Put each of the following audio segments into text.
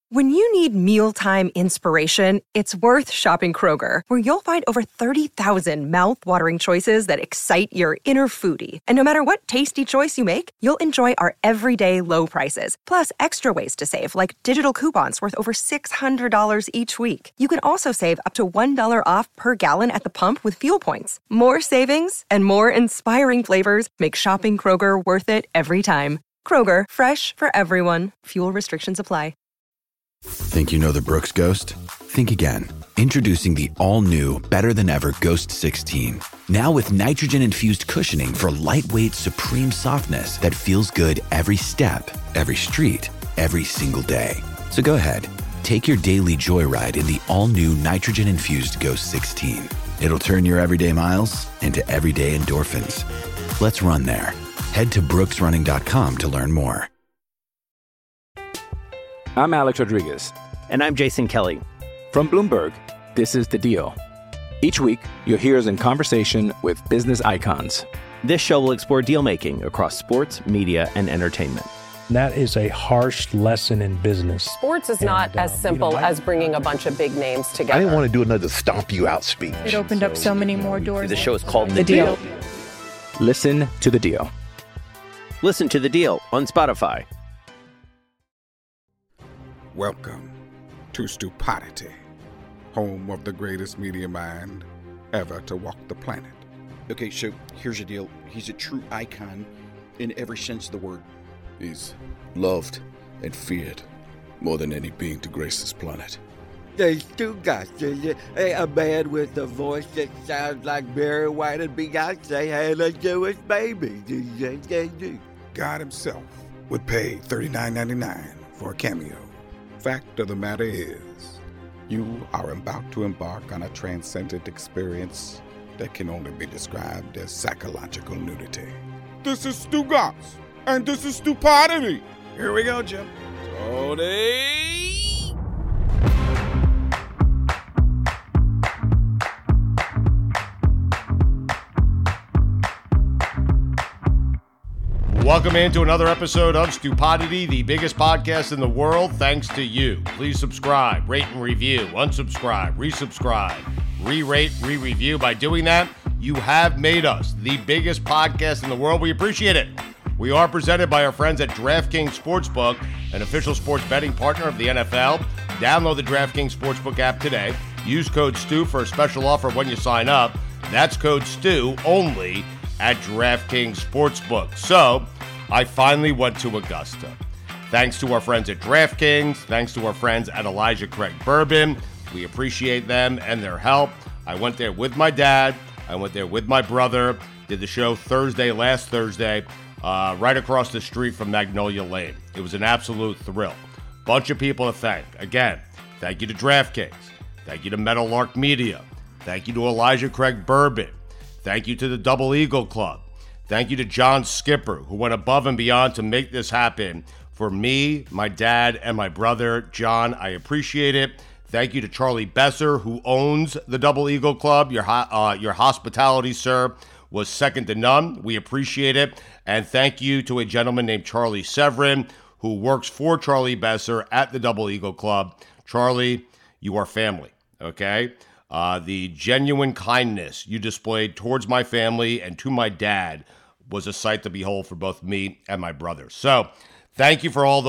When you need mealtime inspiration, it's worth shopping Kroger, where you'll find over 30,000 mouth-watering choices that excite your inner foodie. And no matter what tasty choice you make, you'll enjoy our everyday low prices, plus extra ways to save, like digital coupons worth over $600 each week. You can also save up to $1 off per gallon at the pump with fuel points. More savings and more inspiring flavors make shopping Kroger worth it every time. Kroger, fresh for everyone. Fuel restrictions apply. Think you know the Brooks Ghost? Think again. Introducing the all-new, better-than-ever Ghost 16. Now with nitrogen-infused cushioning for lightweight, supreme softness that feels good every step, every street, every single day. So go ahead, take your daily joyride in the all-new nitrogen-infused Ghost 16. It'll turn your everyday miles into everyday endorphins. Let's run there. Head to brooksrunning.com to learn more. I'm Alex Rodriguez. And I'm Jason Kelly. From Bloomberg, this is The Deal. Each week, you'll hear us in conversation with business icons. This show will explore deal-making across sports, media, and entertainment. That is a harsh lesson in business. Sports is not as simple as bringing a bunch of big names together. I didn't want to do another stomp you out speech. It opened up so many more doors. The show is called The Deal. Listen to The Deal. Listen to The Deal on Spotify. Welcome to Stupidity, home of the greatest media mind ever to walk the planet. Okay, so here's the deal. He's a true icon in every sense of the word. He's loved and feared more than any being to grace this planet. There's two guys, a man with a voice that sounds like Barry White and Beyonce had a Jewish baby. God himself would pay $39.99 for a cameo. Fact of the matter is, you are about to embark on a transcendent experience that can only be described as psychological nudity. This is Stu Goss, and this is Stupidity. Here we go, Jim. Tony! Welcome into another episode of Stupidity, the biggest podcast in the world, thanks to you. Please subscribe, rate and review, unsubscribe, resubscribe, re-rate, re-review. By doing that, you have made us the biggest podcast in the world. We appreciate it. We are presented by our friends at DraftKings Sportsbook, an official sports betting partner of the NFL. Download the DraftKings Sportsbook app today. Use code STU for a special offer when you sign up. That's code STU only at DraftKings Sportsbook. So, I finally went to Augusta. Thanks to our friends at DraftKings, thanks to our friends at Elijah Craig Bourbon. We appreciate them and their help. I went there with my dad. I went there with my brother. Did the show last Thursday, right across the street from Magnolia Lane. It was an absolute thrill. Bunch of people to thank. Again, thank you to DraftKings. Thank you to Meadowlark Media. Thank you to Elijah Craig Bourbon. Thank you to the Double Eagle Club. Thank you to John Skipper, who went above and beyond to make this happen for me, my dad, and my brother. John, I appreciate it. Thank you to Charlie Besser, who owns the Double Eagle Club. Your hospitality, sir, was second to none. We appreciate it. And thank you to a gentleman named Charlie Severin, who works for Charlie Besser at the Double Eagle Club. Charlie, you are family, okay? The genuine kindness you displayed towards my family and to my dad was a sight to behold for both me and my brother. So, thank you to all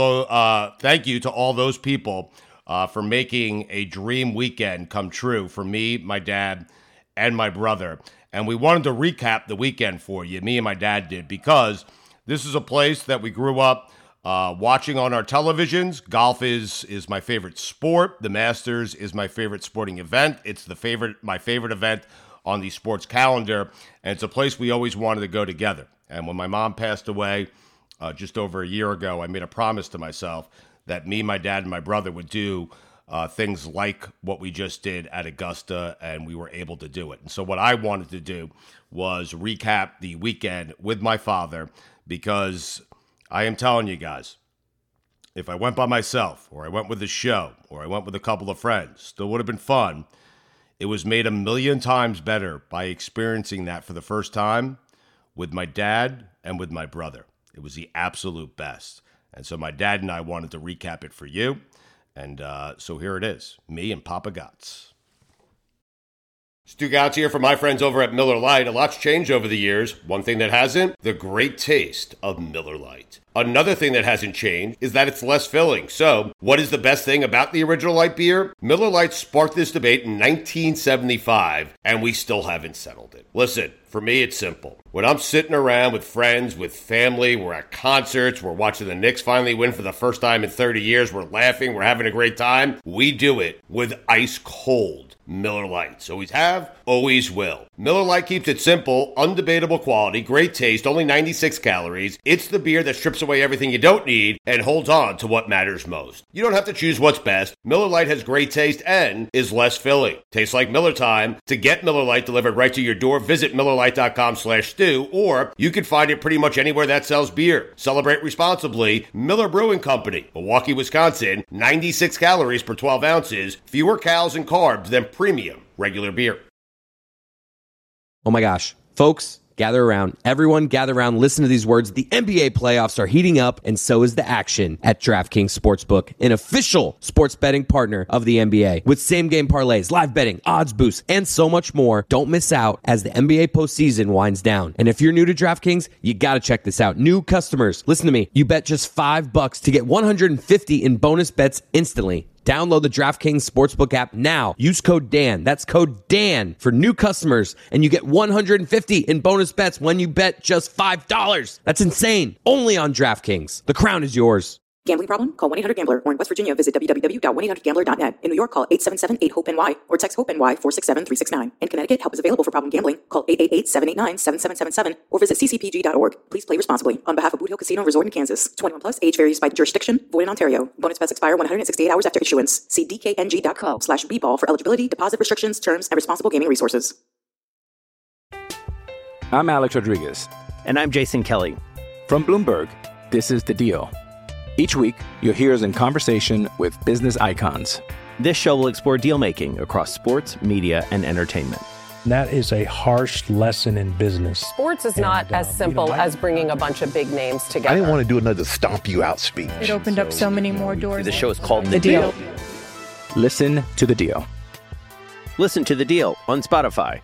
those people for making a dream weekend come true for me, my dad, and my brother. And we wanted to recap the weekend for you, me and my dad did, because this is a place that we grew up watching on our televisions. Golf is my favorite sport. The Masters is my favorite sporting event. It's my favorite event on the sports calendar, and it's a place we always wanted to go together. And when my mom passed away just over a year ago, I made a promise to myself that me, my dad, and my brother would do things like what we just did at Augusta, and we were able to do it. And so what I wanted to do was recap the weekend with my father, because I am telling you guys, if I went by myself, or I went with the show, or I went with a couple of friends, still would have been fun. It was made a million times better by experiencing that for the first time with my dad and with my brother. It was the absolute best. And so my dad and I wanted to recap it for you. And so here it is, me and Papa Gotts. Stu Gotts here for my friends over at Miller Lite. A lot's changed over the years. One thing that hasn't, the great taste of Miller Lite. Another thing that hasn't changed is that it's less filling. So, what is the best thing about the original light beer? Miller Lite sparked this debate in 1975, and we still haven't settled it. Listen, for me, it's simple. When I'm sitting around with friends, with family, we're at concerts, we're watching the Knicks finally win for the first time in 30 years, we're laughing, we're having a great time, we do it with ice cold Miller Lites. Always have, always will. Miller Lite keeps it simple, undebatable quality, great taste, only 96 calories. It's the beer that strips away everything you don't need and holds on to what matters most. You don't have to choose what's best. Miller Lite has great taste and is less filling. Tastes like Miller time. To get Miller Lite delivered right to your door, visit MillerLite.com/stew, or you can find it pretty much anywhere that sells beer. Celebrate responsibly. Miller Brewing Company, Milwaukee, Wisconsin. 96 calories per 12 ounces. Fewer calories and carbs than premium regular beer. Oh my gosh. Folks, gather around. Everyone gather around. Listen to these words. The NBA playoffs are heating up, and so is the action at DraftKings Sportsbook, an official sports betting partner of the NBA. With same-game parlays, live betting, odds boosts, and so much more, don't miss out as the NBA postseason winds down. And if you're new to DraftKings, you got to check this out. New customers, listen to me. You bet just $5 to get $150 in bonus bets instantly. Download the DraftKings Sportsbook app now. Use code DAN. That's code DAN for new customers, and you get $150 in bonus bets when you bet just $5. That's insane. Only on DraftKings. The crown is yours. Gambling problem? Call 1-800-GAMBLER, or in West Virginia, visit www.1800gambler.net. In New York, call 877-8-HOPE-NY or text HOPE-NY 467-369. In Connecticut, help is available for problem gambling. Call 888-789-7777 or visit ccpg.org. Please play responsibly. On behalf of Boot Hill Casino Resort in Kansas, 21 plus, age varies by jurisdiction, void in Ontario. Bonus bets expire 168 hours after issuance. See dkng.co/bball for eligibility, deposit restrictions, terms, and responsible gaming resources. I'm Alex Rodriguez. And I'm Jason Kelly. From Bloomberg, this is The Deal. Each week, you'll hear us in conversation with business icons. This show will explore deal-making across sports, media, and entertainment. That is a harsh lesson in business. Sports is not as simple as bringing a bunch of big names together. I didn't want to do another stomp you out speech. It opened up so many more doors. The show is called The Deal. Listen to The Deal. Listen to The Deal on Spotify.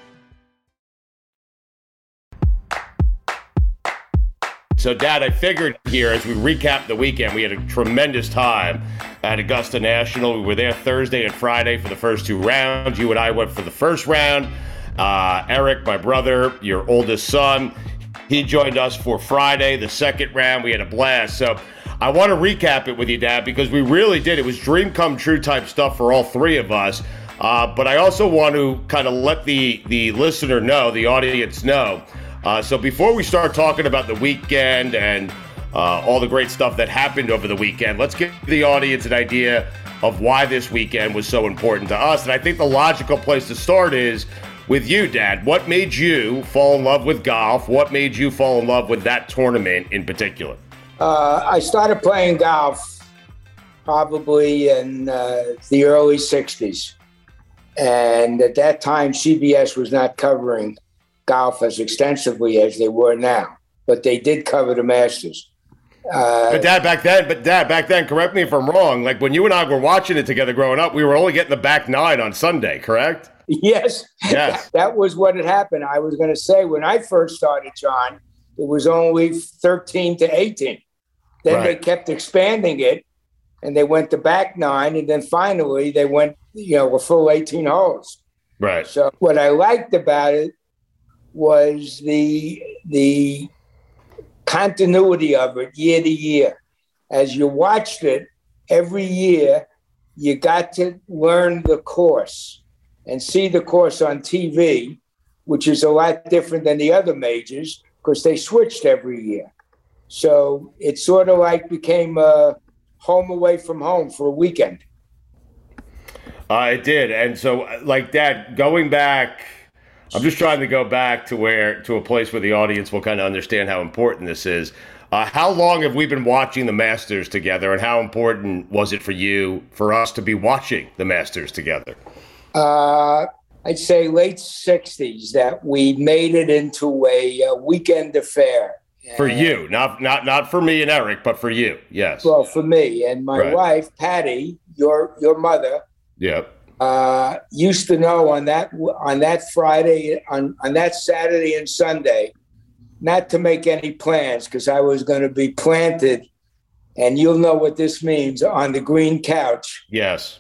So, Dad, I figured here as we recap the weekend, we had a tremendous time at Augusta National. We were there Thursday and Friday for the first two rounds. You and I went for the first round. Eric, my brother, your oldest son, he joined us for Friday, the second round. We had a blast. So I want to recap it with you, Dad, because we really did. It was dream come true type stuff for all three of us. But I also want to kind of let the listener know, the audience know. So before we start talking about the weekend and all the great stuff that happened over the weekend, let's give the audience an idea of why this weekend was so important to us. And I think the logical place to start is with you, Dad. What made you fall in love with golf? What made you fall in love with that tournament in particular? I started playing golf probably in the early 60s. And at that time, CBS was not covering golf as extensively as they were now, but they did cover the Masters. But Dad, back then, correct me if I'm wrong, like when you and I were watching it together growing up, we were only getting the back nine on Sunday, correct? Yes. That was what had happened. I was going to say, when I first started, John, it was only 13 to 18. Then They kept expanding it, and they went to back nine, and then finally they went, a full 18 holes. Right. So what I liked about it was the continuity of it year to year. As you watched it every year, you got to learn the course and see the course on TV, which is a lot different than the other majors because they switched every year. So it sort of like became a home away from home for a weekend. It did. And so, like, Dad, going back, I'm just trying to go back to a place where the audience will kind of understand how important this is. How long have we been watching the Masters together, and how important was it for us to be watching the Masters together? I'd say late 60s that we made it into a weekend affair. For you, not for me and Eric, but for you. Yes. Well, for me and my wife, Patty, your mother. Yep. Used to know on that Friday, on that Saturday and Sunday, not to make any plans because I was going to be planted, and you'll know what this means, on the green couch. Yes.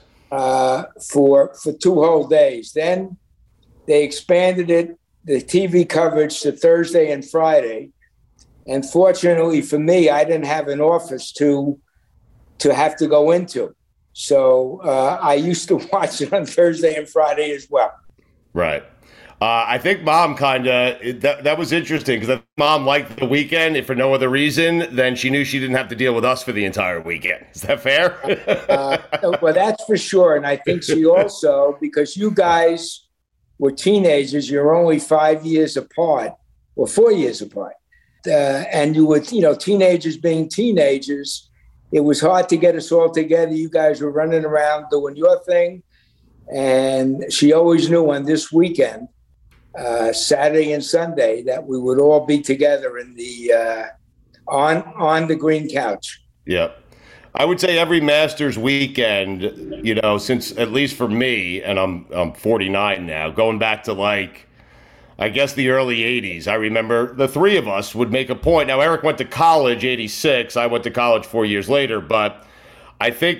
For 2 whole days. Then they expanded it, the TV coverage, to Thursday and Friday. And fortunately for me, I didn't have an office to have to go into. So I used to watch it on Thursday and Friday as well. Right. I think Mom that was interesting because Mom liked the weekend, if for no other reason, then she knew she didn't have to deal with us for the entire weekend. Is that fair? Well, that's for sure. And I think she also, because you guys were teenagers, you're only 5 years apart or 4 years apart. And you were, teenagers being teenagers, it was hard to get us all together. You guys were running around doing your thing. And she always knew on this weekend, Saturday and Sunday, that we would all be together in the on the green couch. Yep. I would say every Masters weekend, since, at least for me, and I'm 49 now, going back to I guess the early 80s. I remember the three of us would make a point. Now, Eric went to college, 86. I went to college 4 years later. But I think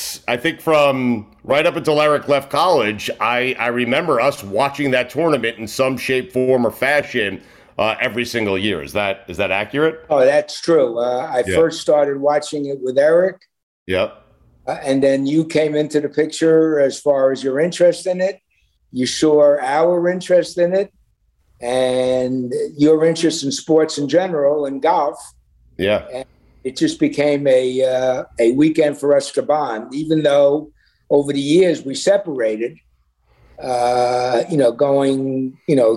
from right up until Eric left college, I remember us watching that tournament in some shape, form, or fashion every single year. Is that accurate? Oh, that's true. I first started watching it with Eric. Yep. And then you came into the picture as far as your interest in it. You saw our interest in it. And your interest in sports in general and golf. Yeah. And it just became a weekend for us to bond, even though over the years we separated, going,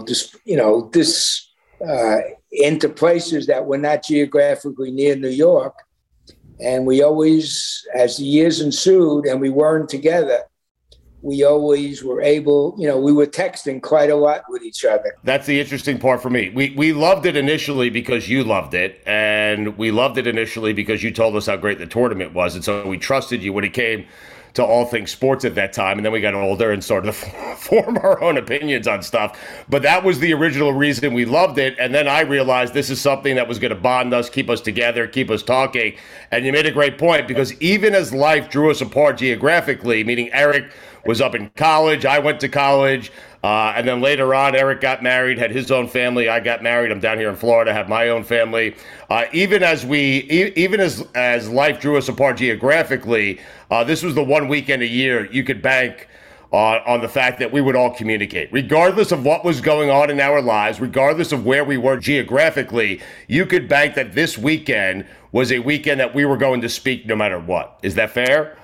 into places that were not geographically near New York. And we always, as the years ensued and we weren't together, we always were able, we were texting quite a lot with each other. That's the interesting part for me. We loved it initially because you loved it, and we loved it initially because you told us how great the tournament was, and so we trusted you when it came to all things sports at that time, and then we got older and started to form our own opinions on stuff. But that was the original reason we loved it, and then I realized this is something that was going to bond us, keep us together, keep us talking, and you made a great point, because even as life drew us apart geographically, meaning Eric was up in college, I went to college, and then later on, Eric got married, had his own family. I got married. I'm down here in Florida, have my own family. Even as life drew us apart geographically, this was the one weekend a year you could bank on the fact that we would all communicate. Regardless of what was going on in our lives, regardless of where we were geographically, you could bank that this weekend was a weekend that we were going to speak no matter what. Is that fair?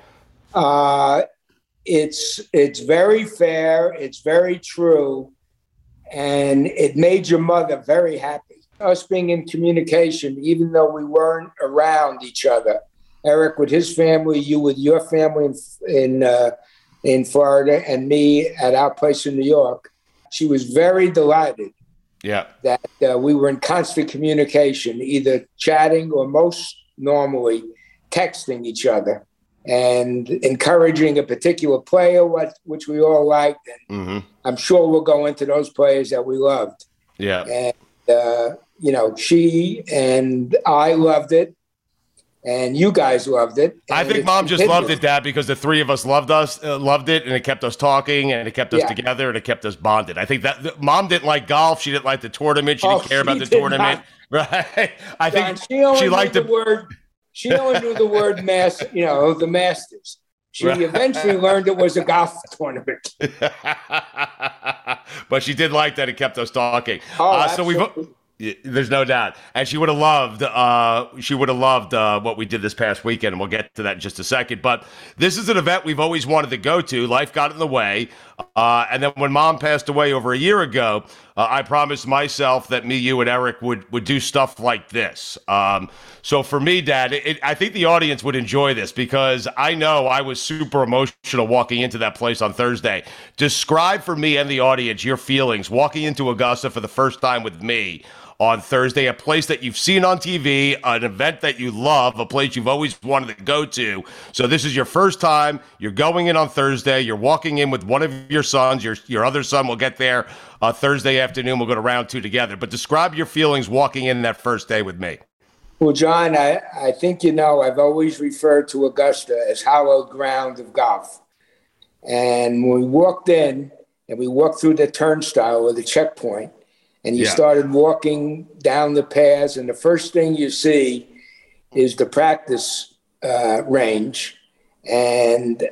It's very fair. It's very true. And it made your mother very happy. Us being in communication, even though we weren't around each other. Eric with his family, you with your family in Florida, and me at our place in New York. She was very delighted that we were in constant communication, either chatting or most normally texting each other, and encouraging a particular player, which we all liked. And I'm sure we'll go into those players that we loved. Yeah. And, she and I loved it. And you guys loved it. I think Mom just loved it, Dad, because the three of us loved it, and it kept us talking, and it kept us together, and it kept us bonded. I think that Mom didn't like golf. She didn't like the tournament. She didn't care about the tournament. Right? I think she liked the word. She only knew the word the Masters. She eventually learned it was a golf tournament. But she did like that it kept us talking. So there's no doubt. And she would have loved what we did this past weekend, and we'll get to that in just a second. But this is an event we've always wanted to go to. Life got in the way. And then when Mom passed away over a year ago, I promised myself that me, you, and Eric would do stuff like this. So for me, Dad, I think the audience would enjoy this, because I know I was super emotional walking into that place on Thursday. Describe for me and the audience your feelings walking into Augusta for the first time with me on Thursday, a place that you've seen on TV, an event that you love, a place you've always wanted to go to. So this is your first time. You're going in on Thursday. You're walking in with one of your sons. Your other son will get there Thursday afternoon. We'll go to round 2 together. But describe your feelings walking in that first day with me. Well, John, I think I've always referred to Augusta as hallowed ground of golf. And when we walked in and we walked through the turnstile or the checkpoint, and you started walking down the paths, and the first thing you see is the practice range. And,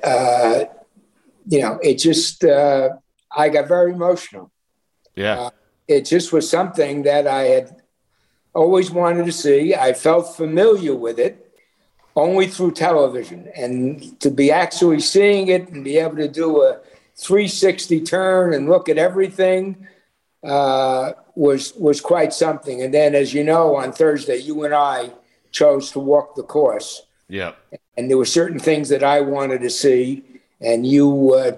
it just, I got very emotional. Yeah. It just was something that I had always wanted to see. I felt familiar with it only through television. And to be actually seeing it and be able to do a 360 turn and look at everything was quite something. And then, as you know, on Thursday, you and I chose to walk the course. Yeah. And there were certain things that I wanted to see, and you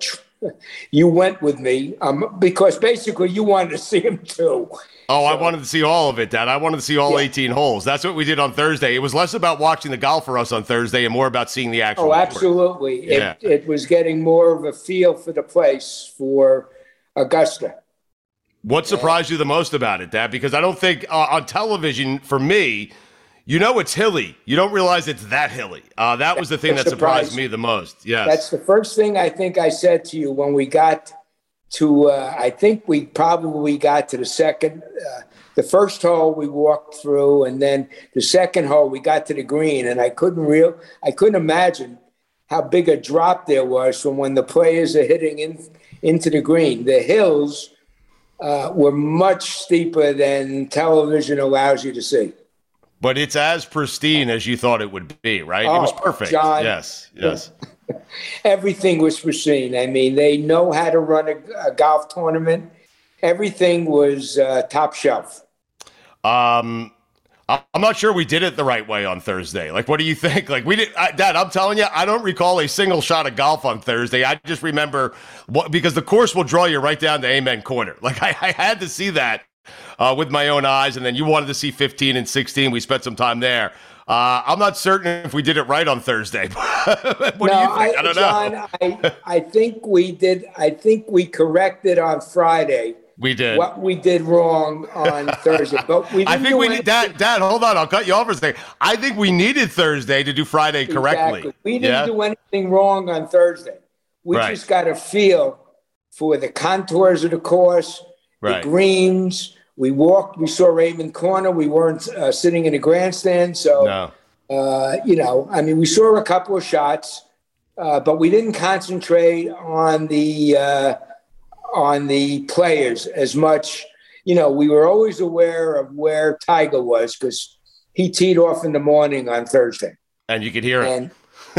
went with me because basically you wanted to see them too. Oh, I wanted to see all of it, Dad. I wanted to see all 18 holes. That's what we did on Thursday. It was less about watching the golf for us on Thursday and more about seeing the actual. Oh, absolutely. Yeah. It was getting more of a feel for the place for Augusta. What surprised you the most about it, Dad? Because I don't think on television, for me, it's hilly. You don't realize it's that hilly. That was the thing that surprised me the most. Yes. That's the first thing I think I said to you when we got to, I think we probably got to the second, the first hole we walked through, and then the second hole we got to the green, and I couldn't imagine how big a drop there was from when the players are hitting into the green. The hills were much steeper than television allows you to see. But it's as pristine as you thought it would be, right? It was perfect. John, yes. Everything was pristine. I mean, they know how to run a golf tournament. Everything was top shelf. I'm not sure we did it the right way on Thursday. Like, what do you think? Like, we did, Dad, I'm telling you, I don't recall a single shot of golf on Thursday. I just remember because the course will draw you right down to Amen Corner. Like, I had to see that with my own eyes. And then you wanted to see 15 and 16. We spent some time there. I'm not certain if we did it right on Thursday. What do you think? I don't know. John, I think we did. I think we corrected on Friday. We did what we did wrong on Thursday, but we. I think we need Dad. Hold on, I'll cut you off for a second. I think we needed Thursday to do Friday correctly. Exactly. We didn't do anything wrong on Thursday. We just got a feel for the contours of the course, the greens. We walked. We saw Raymond Corner. We weren't sitting in a grandstand, so we saw a couple of shots, but we didn't concentrate on the players as much. We were always aware of where Tiger was because he teed off in the morning on Thursday, and you could hear it.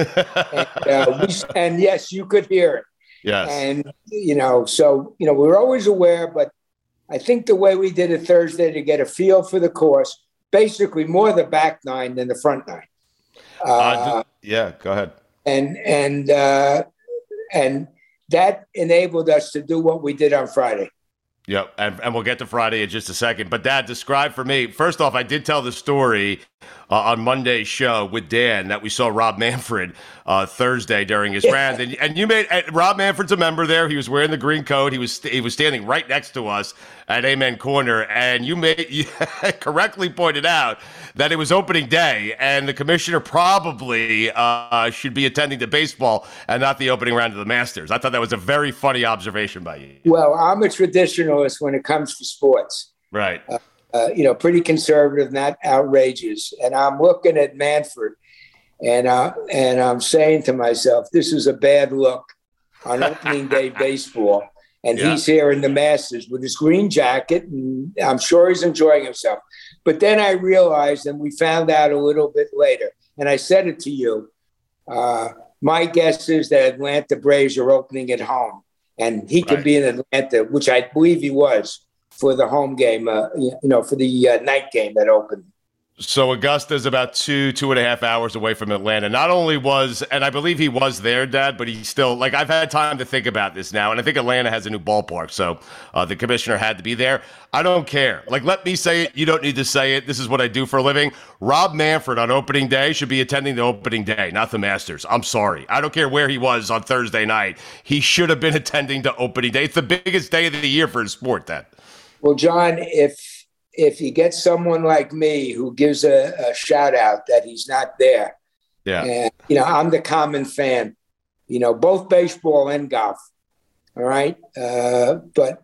And yes, you could hear it. Yes, and we were always aware, but. I think the way we did it Thursday to get a feel for the course, basically more the back nine than the front nine. Go ahead. And that enabled us to do what we did on Friday. Yep, and we'll get to Friday in just a second. But Dad, describe for me. First off, I did tell the story on Monday's show with Dan that we saw Rob Manfred Thursday during his round, and you made Rob Manfred's a member there. He was wearing the green coat. He was standing right next to us at Amen Corner, and you correctly pointed out that it was opening day, and the commissioner probably should be attending to baseball and not the opening round of the Masters. I thought that was a very funny observation by you. Well, I'm a traditionalist when it comes to sports. Right. Pretty conservative, not outrageous. And I'm looking at Manfred, and I'm saying to myself, this is a bad look on opening day baseball. And he's here in the Masters with his green jacket, and I'm sure he's enjoying himself. But then I realized, and we found out a little bit later, and I said it to you, my guess is that Atlanta Braves are opening at home, and he could be in Atlanta, which I believe he was for the home game, for the night game that opened. So Augusta's about 2.5 hours away from Atlanta. Not only was, and I believe he was there, Dad, but he's still, like, I've had time to think about this now, and I think Atlanta has a new ballpark, so the commissioner had to be there. I don't care. Like, let me say it. You don't need to say it. This is what I do for a living. Rob Manfred on opening day should be attending the opening day, not the Masters. I'm sorry. I don't care where he was on Thursday night. He should have been attending to opening day. It's the biggest day of the year for his sport, Dad. Well, John, if you get someone like me who gives a shout out that he's not there, and, I'm the common fan, both baseball and golf. All right. But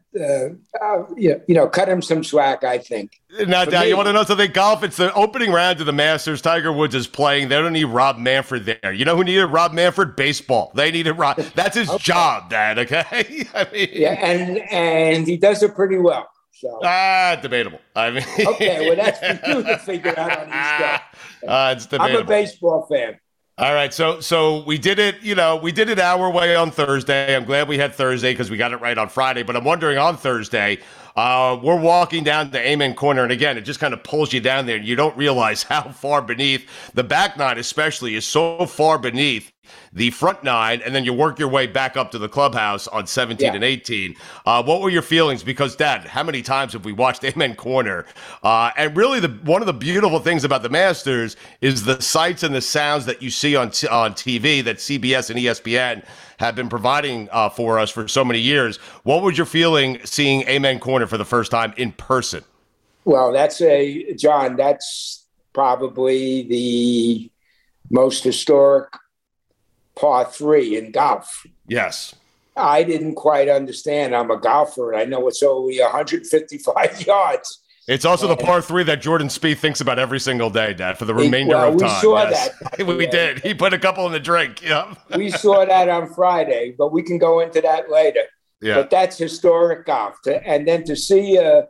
cut him some slack, I think. Now, Dad, you want to know something? Golf, it's the opening round of the Masters. Tiger Woods is playing. They don't need Rob Manfred there. You know who needed Rob Manfred? Baseball. They needed Rob. That's his job, Dad, okay? I mean, and he does it pretty well. So. Debatable. I mean, okay, well, that's for you to figure out on these guys. It's debatable. I'm a baseball fan. All right, so we did it, we did it our way on Thursday. I'm glad we had Thursday because we got it right on Friday. But I'm wondering on Thursday, we're walking down to Amen Corner, and again, it just kind of pulls you down there, and you don't realize how far beneath the back nine, especially, is so far beneath the front nine, and then you work your way back up to the clubhouse on 17 and 18. What were your feelings? Because, Dad, how many times have we watched Amen Corner? And really, one of the beautiful things about the Masters is the sights and the sounds that you see on TV that CBS and ESPN have been providing for us for so many years. What was your feeling seeing Amen Corner for the first time in person? Well, John, that's probably the most historic par 3 in golf. Yes. I didn't quite understand. I'm a golfer, and I know it's only 155 yards. It's also the par 3 that Jordan Spieth thinks about every single day, Dad, for the remainder of time. We saw that. We did. He put a couple in the drink. Yeah. We saw that on Friday, but we can go into that later. Yeah. But that's historic golf. And then to see a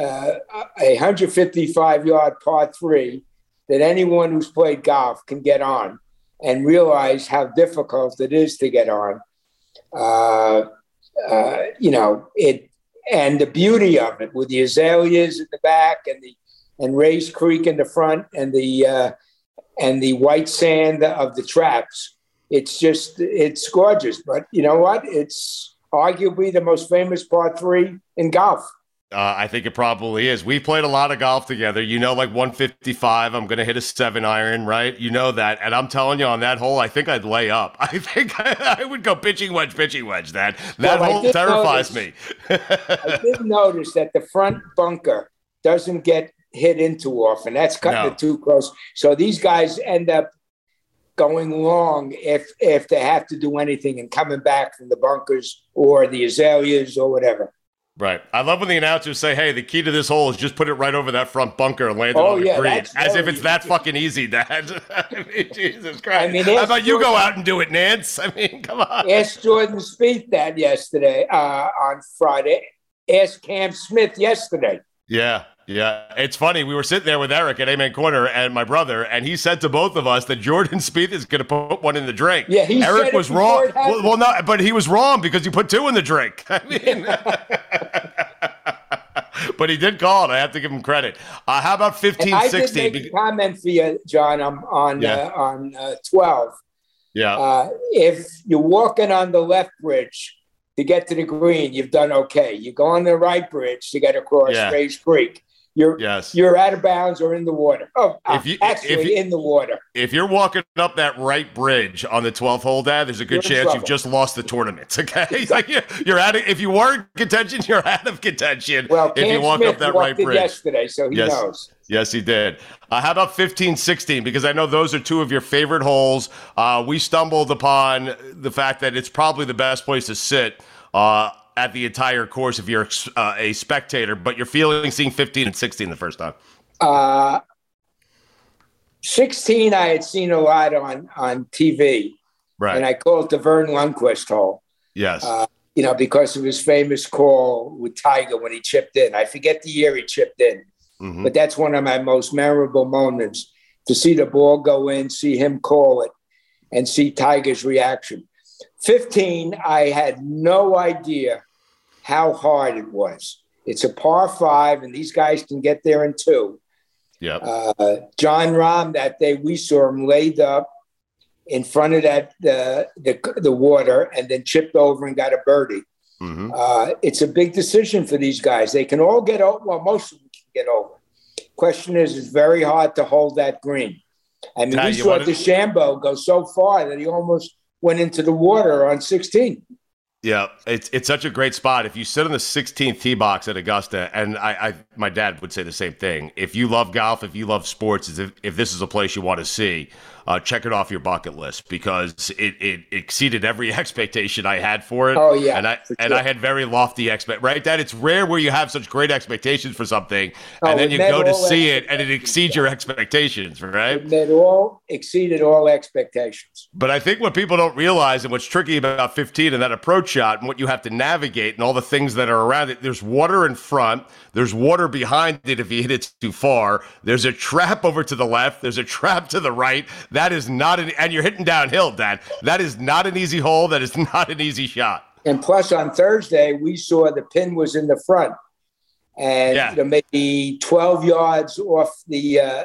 155-yard par 3 that anyone who's played golf can get on and realize how difficult it is to get on, and the beauty of it with the azaleas in the back and Rays Creek in the front and the white sand of the traps. It's gorgeous. But you know what? It's arguably the most famous par 3 in golf. I think it probably is. We played a lot of golf together. Like 155, I'm going to hit a 7-iron, right? You know that. And I'm telling you, on that hole, I think I'd lay up. I think I would go pitching wedge. That hole terrifies me. I did notice that the front bunker doesn't get hit into often. That's cutting it too close. So these guys end up going long if they have to do anything and coming back from the bunkers or the azaleas or whatever. Right. I love when the announcers say, hey, the key to this hole is just put it right over that front bunker and land it on the green. As if it's that fucking easy, Dad. I mean, Jesus Christ. How about you go out and do it, Nance? I mean, come on. Ask Jordan Spieth that yesterday on Friday. Ask Cam Smith yesterday. Yeah. It's funny. We were sitting there with Eric at Amen Corner and my brother, and he said to both of us that Jordan Spieth is going to put one in the drink. Yeah, Eric was wrong. Well, no, but he was wrong because he put 2 in the drink. I mean, but he did call it. I have to give him credit. How about 15, I 16? I did make a comment for you, John, on 12. Yeah. If you're walking on the left bridge to get to the green, you've done okay. You go on the right bridge to get across Rays Creek. You're out of bounds or in the water. In the water. If you're walking up that right bridge on the 12th hole, Dad, there's a good chance you've just lost the tournament. Okay, you're out of. If you were in contention, you're out of contention. Well, if you walk up that right bridge yesterday, so he knows. Yes, he did. How about 15, 16? Because I know those are 2 of your favorite holes. We stumbled upon the fact that it's probably the best place to sit at the entire course if you're a spectator, but you're seeing 15 and 16 the first time. 16 I had seen a lot on TV. Right. And I call it the Vern Lundquist hole. Yes. Because of his famous call with Tiger when he chipped in. I forget the year he chipped in, but that's one of my most memorable moments, to see the ball go in, see him call it, and see Tiger's reaction. 15, I had no idea how hard it was. It's a par 5, and these guys can get there in 2. Yep. John Rahm, that day we saw him laid up in front of that the water and then chipped over and got a birdie. Mm-hmm. It's a big decision for these guys. They can all get over. Well, most of them can get over. Question is, it's very hard to hold that green. I mean, we saw DeChambeau go so far that he almost went into the water on 16. Yeah, it's such a great spot. If you sit on the 16th tee box at Augusta, and my dad would say the same thing. If you love golf, if you love sports, if this is a place you want to see, check it off your bucket list, because it exceeded every expectation I had for it. Oh yeah, and I had very lofty right, Dad? It's rare where you have such great expectations for something, and then you go to see it, and it exceeds your expectations, right? It exceeded all expectations. But I think what people don't realize, and what's tricky about 15 and that approach shot, and what you have to navigate, and all the things that are around it. There's water in front. There's water behind it if you hit it too far. There's a trap over to the left. There's a trap to the right. That is not and you're hitting downhill, Dad. That is not an easy hole. That is not an easy shot. And plus, on Thursday, we saw the pin was in the front, and maybe 12 yards off the,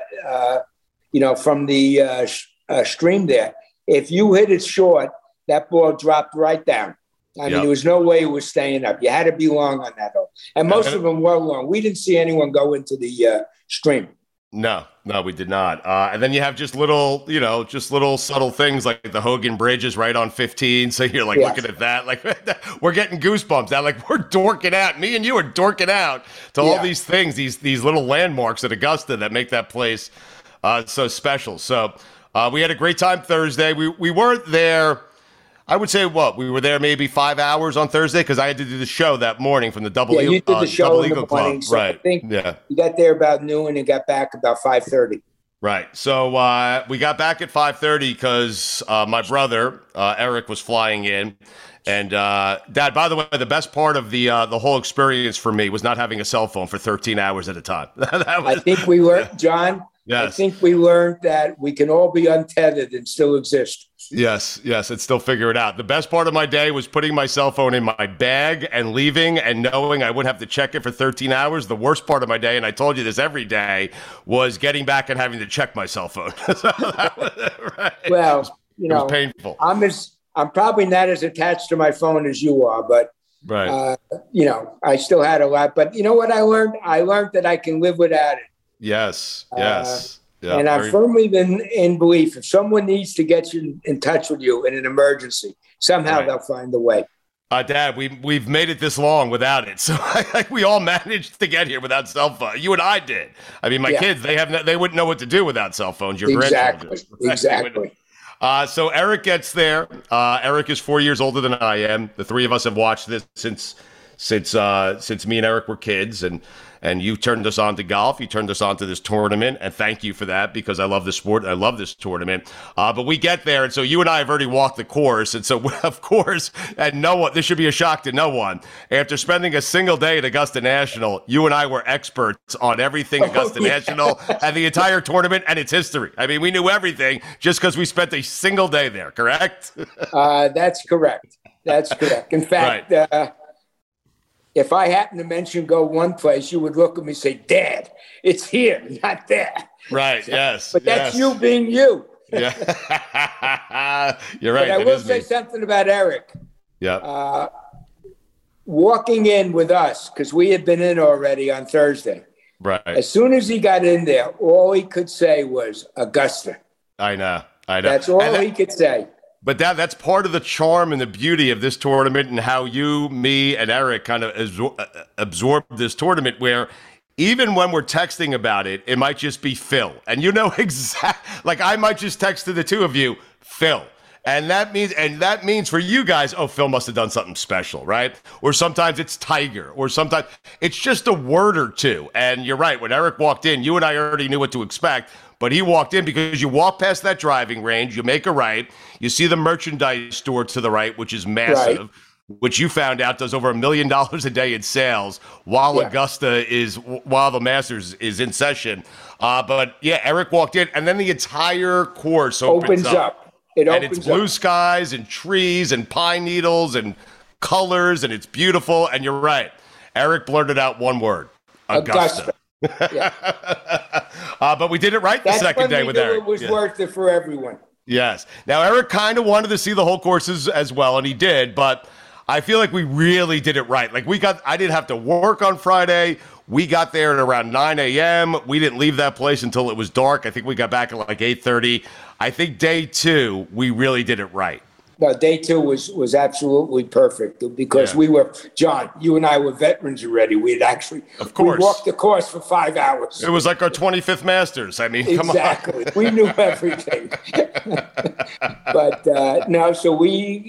from the stream there. If you hit it short, that ball dropped right down. I mean, there was no way it was staying up. You had to be long on that hole. And most of them were long. We didn't see anyone go into the stream. No, we did not. And then you have just little subtle things like the Hogan Bridge is right on 15. So you're like looking at that, like we're getting goosebumps. That like we're dorking out. Me and you are dorking out to all these things, these little landmarks at Augusta that make that place so special. So we had a great time Thursday. We weren't there. I would say we were there maybe 5 hours on Thursday, because I had to do the show that morning from the Double Eagle, you did the show in the morning, Club. So right. I think you got there about noon and got back about 5:30. Right. So we got back at 5:30 because my brother, Eric, was flying in. And Dad, by the way, the best part of the whole experience for me was not having a cell phone for 13 hours at a time. I think we were, John. Yes. I think we learned that we can all be untethered and still exist. Yes, and still figure it out. The best part of my day was putting my cell phone in my bag and leaving and knowing I wouldn't have to check it for 13 hours. The worst part of my day, and I told you this every day, was getting back and having to check my cell phone. So that was, right. Well, it was painful. I'm probably not as attached to my phone as you are, but right. I still had a lot. But you know what I learned? I learned that I can live without it. Yes. Yeah, and I've firmly been in belief, if someone needs to get you in touch with you in an emergency, somehow they'll find a way. Dad, we've made it this long without it, so we all managed to get here without cell phone. You and I did. I mean, my kids, they wouldn't know what to do without cell phones. Your grandchildren. Exactly. So Eric gets there. Eric is 4 years older than I am. The three of us have watched this since me and Eric were kids, and you turned us on to golf. You turned us on to this tournament, and thank you for that, because I love this sport. I love this tournament. But we get there, and so you and I have already walked the course, and so of course, and this should be a shock to no one. After spending a single day at Augusta National, you and I were experts on everything Augusta National and the entire tournament and its history. I mean, we knew everything just because we spent a single day there. Correct? That's correct. In fact. Right. If I happen to mention go one place, you would look at me and say, Dad, it's here, not there. Right, so, yes. But that's you being you. Yeah. You're right. But I will say something about Eric. Yeah. Walking in with us, because we had been in already on Thursday. Right. As soon as he got in there, all he could say was Augusta. I know. That's all he could say. But that's part of the charm and the beauty of this tournament, and how you, me, and Eric kind of absorbed this tournament, where even when we're texting about it, it might just be Phil. And you know exactly, like I might just text to the two of you, Phil. And that means for you guys, Phil must have done something special, right? Or sometimes it's Tiger, or sometimes it's just a word or two. And you're right, when Eric walked in, you and I already knew what to expect. But he walked in because you walk past that driving range, you make a right, you see the merchandise store to the right, which is massive, which you found out does over $1 million a day in sales while while the Masters is in session. But Eric walked in, and then the entire course opens up. It's blue skies and trees and pine needles and colors, and it's beautiful. And you're right. Eric blurted out one word, Augusta. But we did it right the second day with Eric. It was worth it for everyone. Yes. Now, Eric kind of wanted to see the whole courses as well, and he did, but I feel like we really did it right. Like I didn't have to work on Friday. We got there at around 9 a.m. We didn't leave that place until it was dark. I think we got back at like 8:30. I think day 2, we really did it right. No, day 2 was absolutely perfect because we were, John, you and I were veterans already. We had actually, of course, we walked the course for 5 hours. It was like our 25th Masters. I mean, come on. Exactly. We knew everything. But no, so we,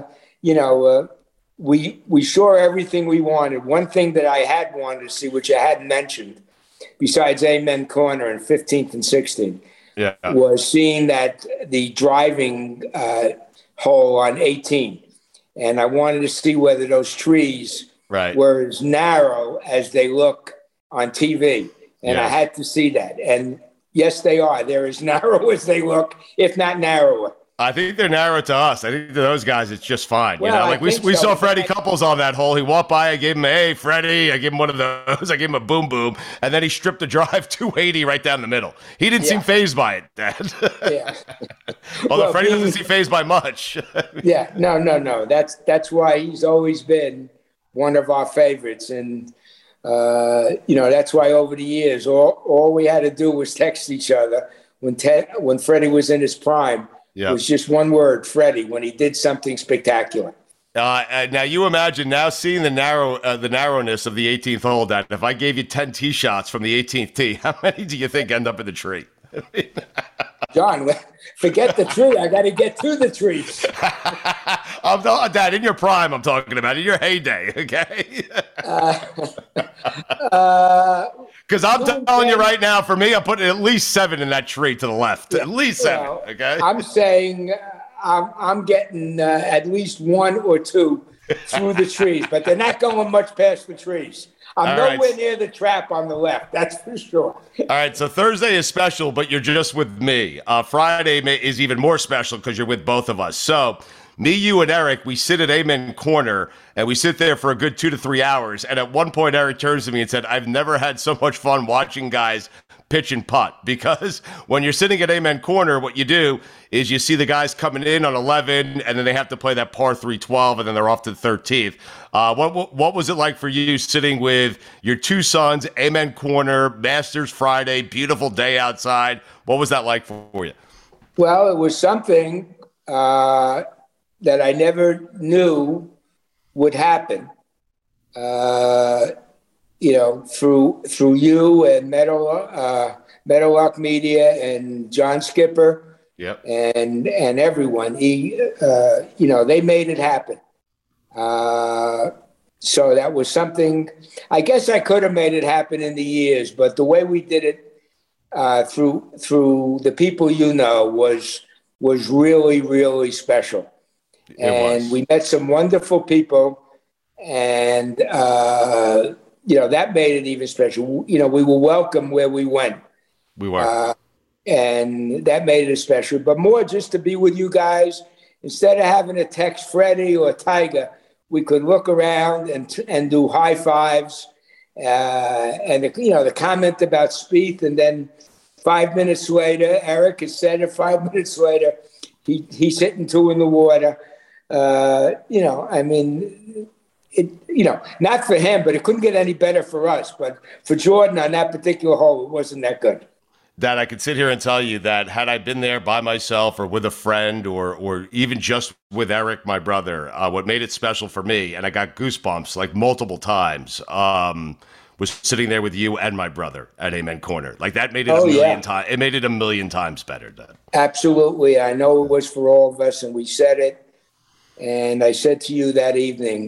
we saw everything we wanted. One thing that I had wanted to see, which I hadn't mentioned, besides Amen Corner in 15th and 16th, was seeing that the driving hole on 18. And I wanted to see whether those trees were as narrow as they look on TV. And I had to see that. And yes, they are. They're as narrow as they look, if not narrower. I think they're narrow to us. I think to those guys, it's just fine. Well, like we saw Freddie Couples on that hole. He walked by. I gave him hey, Freddie. I gave him one of those. I gave him a boom boom. And then he stripped the drive 280 right down the middle. He didn't seem fazed by it, Dad. Although Freddie doesn't seem fazed by much. No. That's why he's always been one of our favorites. And, that's why over the years, all we had to do was text each other when Freddie was in his prime. It was just one word, Freddie, when he did something spectacular. Now you imagine seeing the narrowness of the 18th hole, that if I gave you 10 tee shots from the 18th tee, how many do you think end up in the tree? John, forget the tree. I got to get to the trees. Dad, in your prime, I'm talking about, in your heyday, okay? Because I'm telling you right now, for me, I'm putting at least 7 in that tree to the left. At least 7, okay? I'm saying I'm getting at least 1 or 2 through the trees, but they're not going much past the trees. I'm nowhere near the trap on the left, that's for sure. All right, so Thursday is special, but you're just with me. Friday is even more special because you're with both of us. So me, you, and Eric, we sit at Amen Corner, and we sit there for a good 2 to 3 hours. And at one point, Eric turns to me and said, I've never had so much fun watching guys pitch and putt, because when you're sitting at Amen Corner, what you do is you see the guys coming in on 11, and then they have to play that par 3 12, and then they're off to the 13th. What was it like for you sitting with your 2 sons, Amen Corner, Masters Friday, beautiful day outside? What was that like for you? Well, it was something that I never knew would happen. Through you and Meadowlark Media and John Skipper, and everyone. They made it happen. So that was something. I guess I could have made it happen in the years, but the way we did it through the people was really, really special. We met some wonderful people, and that made it even special. We were welcome where we went. We were. And that made it special. But more just to be with you guys. Instead of having to text Freddie or Tiger, we could look around and do high fives. The comment about Spieth. And then 5 minutes later, Eric has said it 5 minutes later, he's hitting 2 in the water. Not for him, but it couldn't get any better for us. But for Jordan on that particular hole, it wasn't that good. That I could sit here and tell you that had I been there by myself or with a friend or even just with Eric, my brother, what made it special for me, and I got goosebumps like multiple times, was sitting there with you and my brother at Amen Corner. Like that made it a million times. It made it a million times better. Dad. Absolutely. I know it was for all of us, and we said it. And I said to you that evening,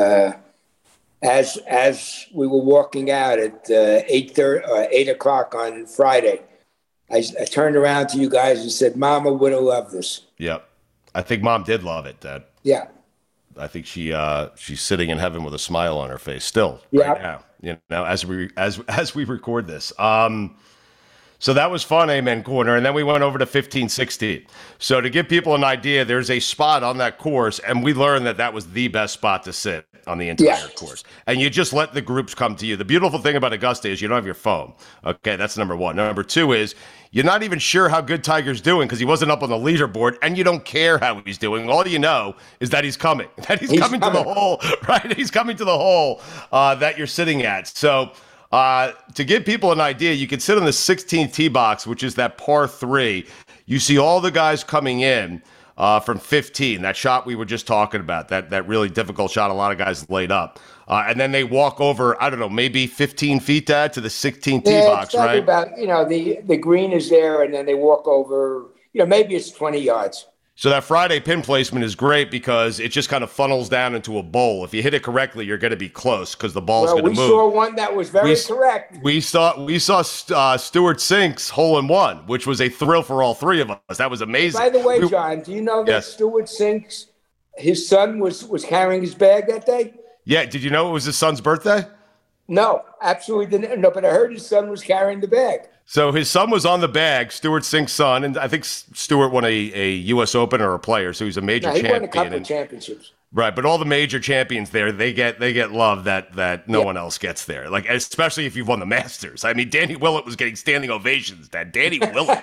as we were walking out at 8 o'clock on Friday, I turned around to you guys and said, Mama would have loved this. Yep. I think Mom did love it, Dad. Yeah. I think she's sitting in heaven with a smile on her face still right now, as we record this. So that was fun, Amen Corner. And then we went over to 15-16. So to give people an idea, there's a spot on that course, and we learned that was the best spot to sit. on the entire course. And you just let the groups come to you. The beautiful thing about Augusta is you don't have your phone. Okay, that's number one. Number two is you're not even sure how good Tiger's doing because he wasn't up on the leaderboard, and you don't care how he's doing. All you know is that he's coming, he's coming to the hole, right? He's coming to the hole that you're sitting at. So to give people an idea, you can sit on the 16th tee box, which is that par 3. You see all the guys coming in from 15, that shot we were just talking about, that really difficult shot a lot of guys laid up. And then they walk over, I don't know, maybe 15 feet, Dad, to the 16th tee box, right? About, the green is there, and then they walk over, maybe it's 20 yards. So that Friday pin placement is great because it just kind of funnels down into a bowl. If you hit it correctly, you're going to be close because the ball's going to move. We saw one that was very correct. We saw Stewart Cink's hole-in-one, which was a thrill for all three of us. That was amazing. By the way, John, do you know that Stewart Cink's, his son was carrying his bag that day? Yeah. Did you know it was his son's birthday? No, absolutely didn't. No, but I heard his son was carrying the bag. So his son was on the bag, Stewart Cink's son, and I think Stewart won a U.S. Open or a player, so he's a major champion. He won a couple of championships. Right, but all the major champions there, they get love that no one else gets there. Like, especially if you've won the Masters. I mean, Danny Willett was getting standing ovations. That Danny Willett,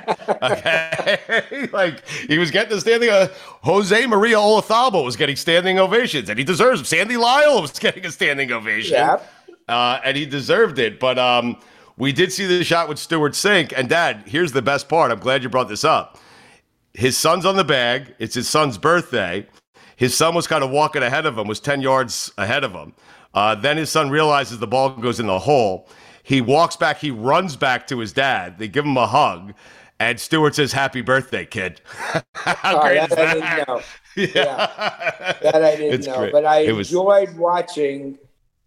okay, like he was getting the standing. Jose Maria Olazabal was getting standing ovations, and he deserves them. Sandy Lyle was getting a standing ovation, and he deserved it. But we did see the shot with Stewart Cink, and Dad, here's the best part. I'm glad you brought this up. His son's on the bag. It's his son's birthday. His son was kind of walking ahead of him, was 10 yards ahead of him. Then his son realizes the ball goes in the hole. He walks back. He runs back to his dad. They give him a hug, and Stewart says, "Happy birthday, kid." How great is that? I didn't know. Yeah. That I didn't know. Great. But I enjoyed watching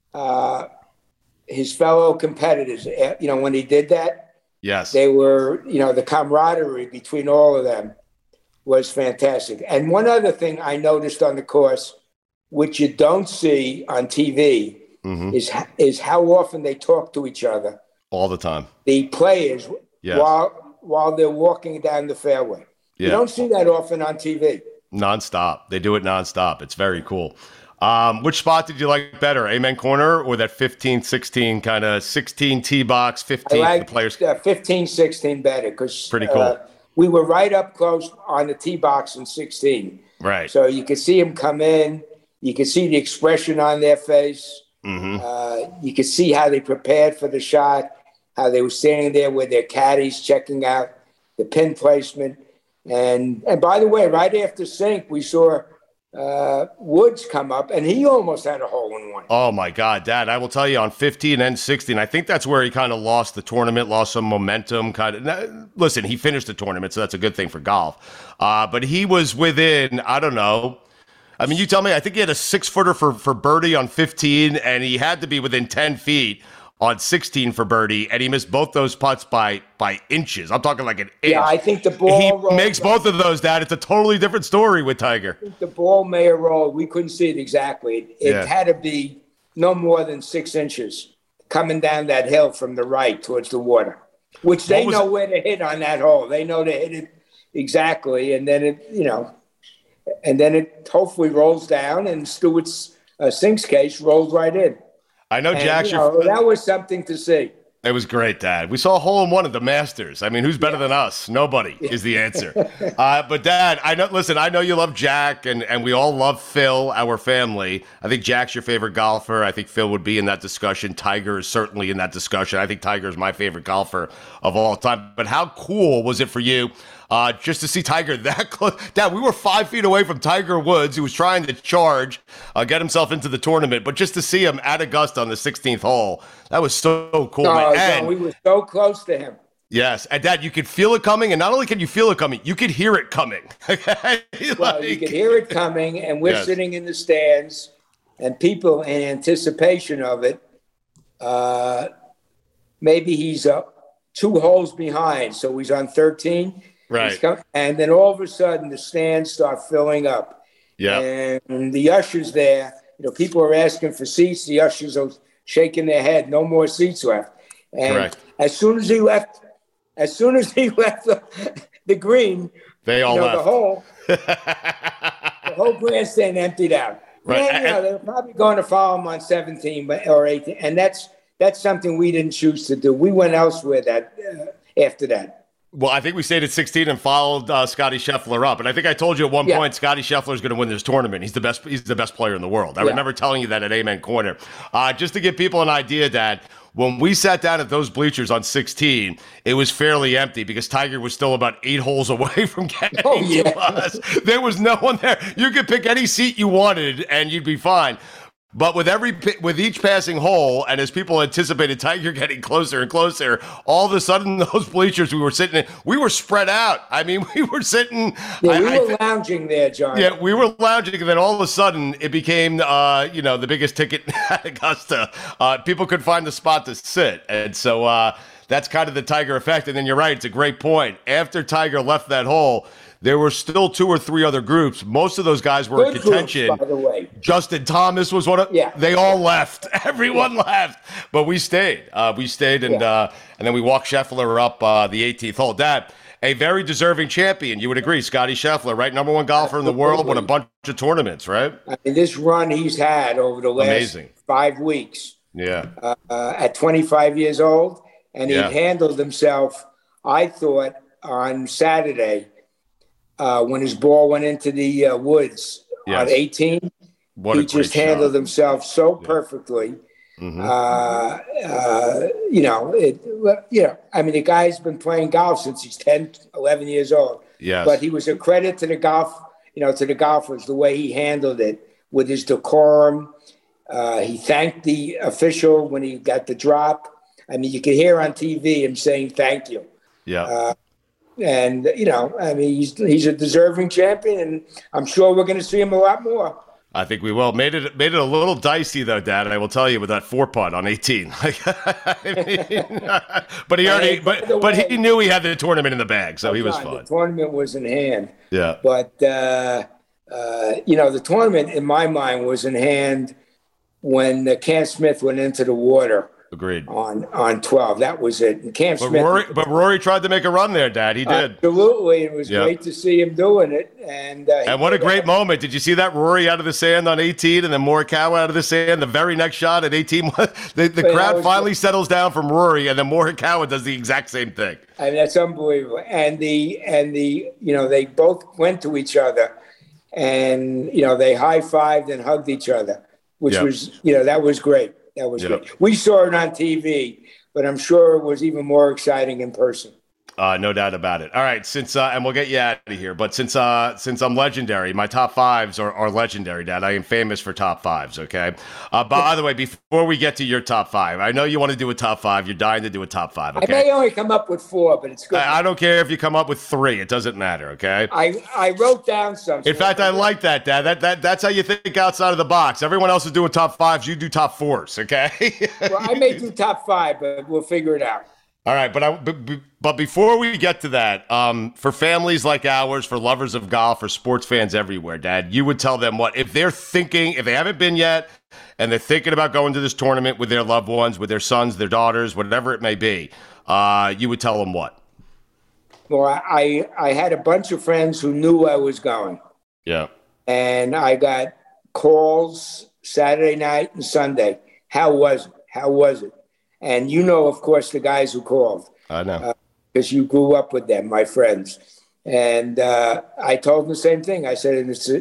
his fellow competitors, when he did that. Yes. They were, the camaraderie between all of them was fantastic. And one other thing I noticed on the course, which you don't see on TV, is how often they talk to each other. All the time. The players, while they're walking down the fairway. Yeah. You don't see that often on TV. Nonstop. They do it nonstop. It's very cool. Which spot did you like better, Amen Corner or that 15, 16 kind of 16 tee box, 15 I like the players? 15, 16 better because pretty cool. We were right up close on the tee box in 16. Right. So you could see them come in. You could see the expression on their face. You could see how they prepared for the shot, how they were standing there with their caddies checking out the pin placement. And by the way, right after Cink, we saw Woods come up, and he almost had a hole-in-one. Oh, my God, Dad. I will tell you, on 15 and 16, I think that's where he kind of lost the tournament, lost some momentum. Listen, he finished the tournament, so that's a good thing for golf. But he was within, I don't know. I mean, you tell me, I think he had a 6-footer for birdie on 15, and he had to be within 10 feet on 16 for birdie, and he missed both those putts by inches. I'm talking like an inch. Yeah, I think the ball he makes both of those, Dad. It's a totally different story with Tiger. I think the ball may have rolled. We couldn't see it exactly. It had to be no more than 6 inches coming down that hill from the right towards the water, which they know where to hit on that hole. They know to hit it exactly, and then it hopefully rolls down, and Stewart's Cink's case rolls right in. I know, Jack. That was something to see. It was great, Dad. We saw a hole-in-one at the Masters. I mean, who's better than us? Nobody is the answer. But, Dad, I know you love Jack, and we all love Phil, our family. I think Jack's your favorite golfer. I think Phil would be in that discussion. Tiger is certainly in that discussion. I think Tiger is my favorite golfer of all time. But how cool was it for you just to see Tiger that close? Dad, we were 5 feet away from Tiger Woods, who was trying to charge, get himself into the tournament. But just to see him at Augusta on the 16th hole, that was so cool, man. We were so close to him. Yes. And, Dad, you could feel it coming. And not only can you feel it coming, you could hear it coming. Well, you could hear it coming, and we're sitting in the stands, and people in anticipation of it, maybe he's up 2 holes behind. So he's on 13. Right. And then all of a sudden, the stands start filling up. Yeah. And the ushers there, people are asking for seats. The ushers are shaking their head. No more seats left. And correct. As soon as he left the green, they all left. The whole grandstand emptied out. Right. Yeah, they're probably going to follow him on 17 or 18, and that's something we didn't choose to do. We went elsewhere after that. Well, I think we stayed at 16 and followed Scotty Scheffler up. And I think I told you at one point, Scotty Scheffler is going to win this tournament. He's the best player in the world. I remember telling you that at Amen Corner. Just to give people an idea, Dad, when we sat down at those bleachers on 16, it was fairly empty because Tiger was still about 8 holes away from getting to us. There was no one there. You could pick any seat you wanted and you'd be fine. But with each passing hole, and as people anticipated Tiger getting closer and closer, all of a sudden those bleachers we were sitting in, we were spread out. I mean, we were sitting. Yeah, we were lounging there, John. Yeah, we were lounging, and then all of a sudden it became, the biggest ticket at Augusta. People could find the spot to sit, and so that's kind of the Tiger effect. And then you're right; it's a great point. After Tiger left that hole, there were still 2 or 3 other groups. Most of those guys were in contention. Groups, by the way. Justin Thomas was one of. Yeah. They all left. Everyone left, but we stayed. And then we walked Scheffler up the 18th hole. Dad, a very deserving champion. You would agree, Scotty Scheffler, right? Number 1 golfer in the world, won a bunch of tournaments, right? I mean, this run he's had over the last 5 weeks. Yeah. At 25 years old, and he handled himself. I thought on Saturday. When his ball went into the woods on 18, he just handled himself so perfectly. Mm-hmm. I mean, the guy's been playing golf since he's 10, 11 years old. Yes. But he was a credit to the golfers, the way he handled it with his decorum. He thanked the official when he got the drop. I mean, you could hear on TV him saying thank you. Yeah. And, he's a deserving champion, and I'm sure we're going to see him a lot more. I think we will. Made it a little dicey, though, Dad, I will tell you, with that 4-putt on 18. But he knew he had the tournament in the bag, so he was fine. The tournament was in hand. Yeah. But, the tournament, in my mind, was in hand when Cam Smith went into the water. Agreed. On 12, that was it. And Cam Smith. But Rory tried to make a run there, Dad. He did. Absolutely, it was great to see him doing it. And what a great moment! Did you see that Rory out of the sand on 18, and then Morikawa out of the sand? The very next shot at 18, the crowd finally settles down from Rory, and then Morikawa does the exact same thing. I mean, that's unbelievable. And they both went to each other, and they high-fived and hugged each other, which was that was great. That was great. We saw it on TV, but I'm sure it was even more exciting in person. No doubt about it. All right, and we'll get you out of here. But since I'm legendary, my top 5s are legendary, Dad. I am famous for top 5s. Okay. By the way, before we get to your top 5, I know you want to do a top 5. You're dying to do a top 5. Okay. I may only come up with 4, but it's good. I don't care if you come up with 3. It doesn't matter. Okay. I wrote down something. In fact, I like that, Dad. That's how you think outside of the box. Everyone else is doing top 5s. You do top 4s. Okay. Well, I may do top 5, but we'll figure it out. All right, but before we get to that, for families like ours, for lovers of golf, for sports fans everywhere, Dad, you would tell them what? If they haven't been yet, and they're thinking about going to this tournament with their loved ones, with their sons, their daughters, whatever it may be, you would tell them what? Well, I had a bunch of friends who knew I was going. Yeah. And I got calls Saturday night and Sunday. How was it? And of course, the guys who called. I know. Because you grew up with them, my friends. And I told them the same thing. I said,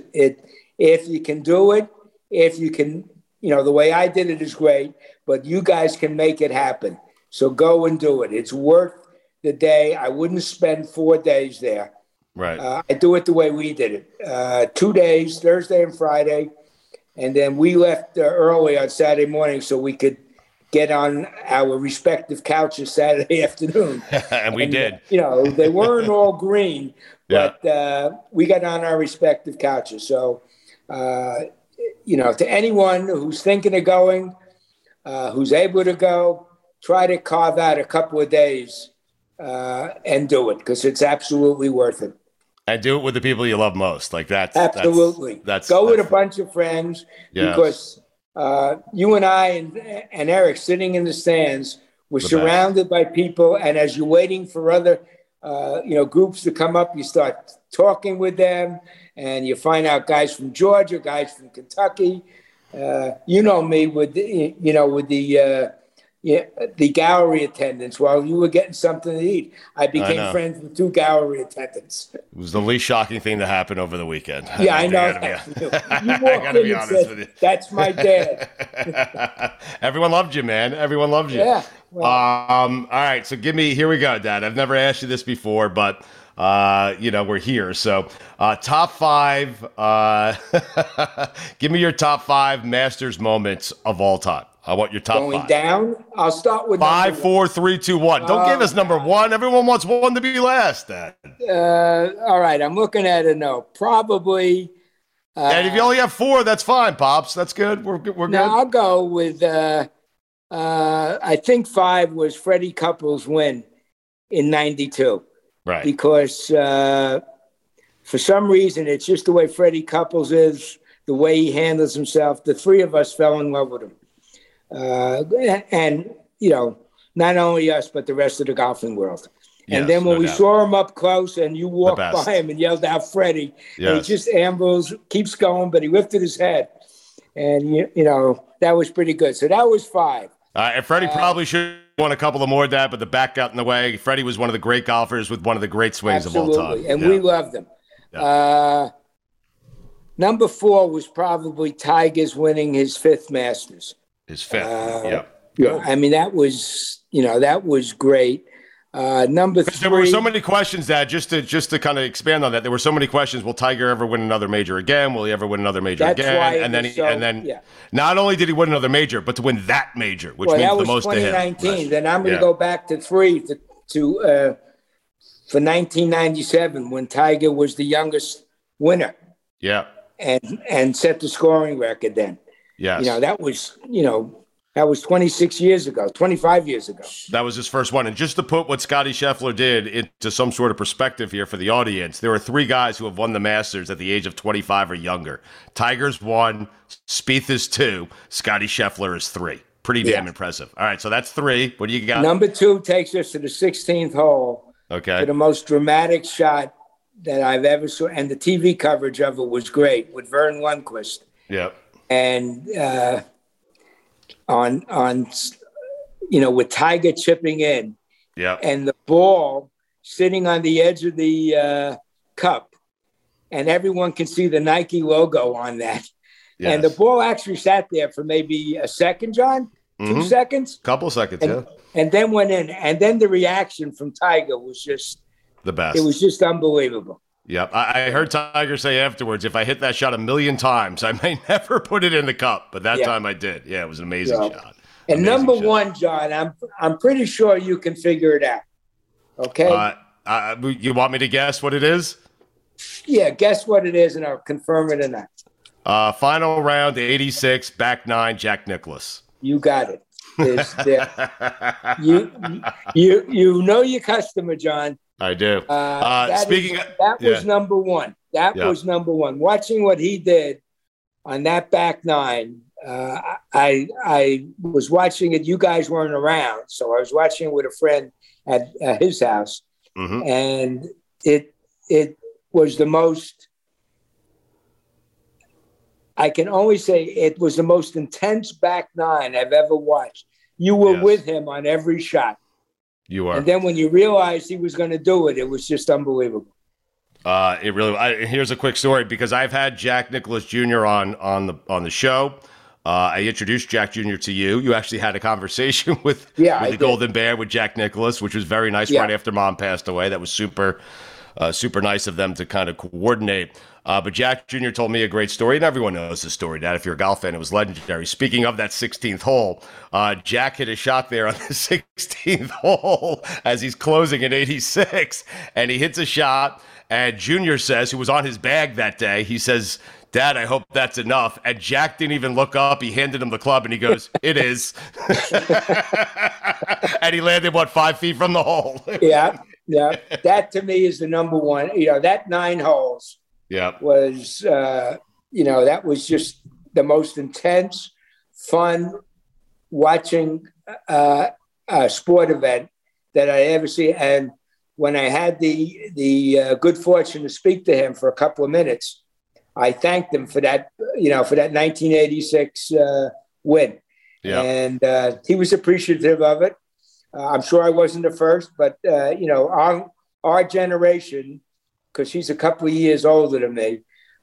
if you can do it, if you can, the way I did it is great, but you guys can make it happen. So go and do it. It's worth the day. I wouldn't spend 4 days there. Right. I do it the way we did it. 2 days, Thursday and Friday. And then we left early on Saturday morning so we could get on our respective couches Saturday afternoon. and we did. They weren't all green, but we got on our respective couches. So, to anyone who's thinking of going, who's able to go, try to carve out a couple of days and do it, because it's absolutely worth it. And do it with the people you love most. Like that's absolutely. Go with a bunch of friends, because you and I and Eric sitting in the stands were surrounded by people, and as you're waiting for other groups that come up, you start talking with them, and you find out guys from Georgia, guys from Kentucky. You know me with the gallery attendants. While you were getting something to eat, I became friends with 2 gallery attendants. It was the least shocking thing to happen over the weekend. Yeah, I know. I gotta be honest with you. That's my dad. Everyone loved you, man. Everyone loved you. Yeah. Well. All right. So here we go, Dad. I've never asked you this before, but we're here. So top 5. Give me your top 5 Masters moments of all time. I want your top 5. Going down? I'll start with 5, 4, 3, 2, 1. Don't give us number 1. Everyone wants 1 to be last, Dad. All right. I'm looking at it now. Probably. And if you only have 4, that's fine, Pops. That's good. We're good. I'll go with, I think 5 was Freddie Couples' win in 92. Right. Because for some reason, it's just the way Freddie Couples is, the way he handles himself. The 3 of us fell in love with him. And, not only us, but the rest of the golfing world. Yes, and then when we doubt. Saw him up close and you walked by him and yelled out Freddie, and he just ambles, keeps going, but he lifted his head. And, that was pretty good. So that was 5. And Freddie probably should have won a couple of more, Dad, but the back got in the way. Freddie was one of the great golfers with one of the great swings of all time. And we loved him. Yeah. Number 4 was probably Tiger's winning his 5th Masters. His 5th, Yeah. I mean, that was great. Number 3. There were so many questions, Dad, just to kind of expand on that. There were so many questions. Will Tiger ever win another major again? Will he ever win another major again? And then not only did he win another major, but to win that major, which means the most to him. That was 2019. Then I'm going to go back to 3 for 1997 when Tiger was the youngest winner. Yeah. And set the scoring record then. Yes. That was 26 years ago, 25 years ago. That was his first one. And just to put what Scottie Scheffler did into some sort of perspective here for the audience, there are 3 guys who have won the Masters at the age of 25 or younger. Tiger's 1, Spieth is 2, Scottie Scheffler is 3. Pretty damn impressive. All right, so that's 3. What do you got? Number 2 takes us to the 16th hole. Okay. For the most dramatic shot that I've ever saw, and the TV coverage of it was great with Vern Lundquist. Yep. And with Tiger chipping in, and the ball sitting on the edge of the cup, and everyone can see the Nike logo on that. Yes. And the ball actually sat there for maybe a second, John, 2 seconds, couple seconds, and then went in, and then the reaction from Tiger was just the best. It was just unbelievable. Yep. I heard Tiger say afterwards, if I hit that shot 1,000,000 times, I may never put it in the cup. But that time I did. Yeah, it was an amazing shot. And number 1, John, I'm pretty sure you can figure it out. Okay? You want me to guess what it is? Yeah, guess what it is, and I'll confirm it or not. Final round, 86, back 9, Jack Nicklaus. You got it. You know your customer, John. I do. That was number 1. That was number 1. Watching what he did on that back 9, I was watching it. You guys weren't around, so I was watching it with a friend at his house, and it was the most. I can only say it was the most intense back 9 I've ever watched. You were with him on every shot. You are. And then when you realized he was going to do it, it was just unbelievable. It really. Here's a quick story because I've had Jack Nicklaus Jr. on the show. I introduced Jack Jr. to you. You actually had a conversation with the Golden Bear with Jack Nicklaus, which was very nice right after Mom passed away. That was super nice of them to kind of coordinate. But Jack Jr. told me a great story, and everyone knows the story, Dad. If you're a golf fan, it was legendary. Speaking of that 16th hole, Jack hit a shot there on the 16th hole as he's closing at 86, and he hits a shot, and Junior says, who was on his bag that day, he says, Dad, I hope that's enough. And Jack didn't even look up. He handed him the club, and he goes, it is. And he landed, 5 feet from the hole? Yeah. That, to me, is the number 1. That 9 holes. Was, that was just the most intense, fun watching a sport event that I ever see. And when I had the good fortune to speak to him for a couple of minutes, I thanked him for that, for that 1986 win. Yeah. And he was appreciative of it. I'm sure I wasn't the first, but, our generation, because he's a couple of years older than me,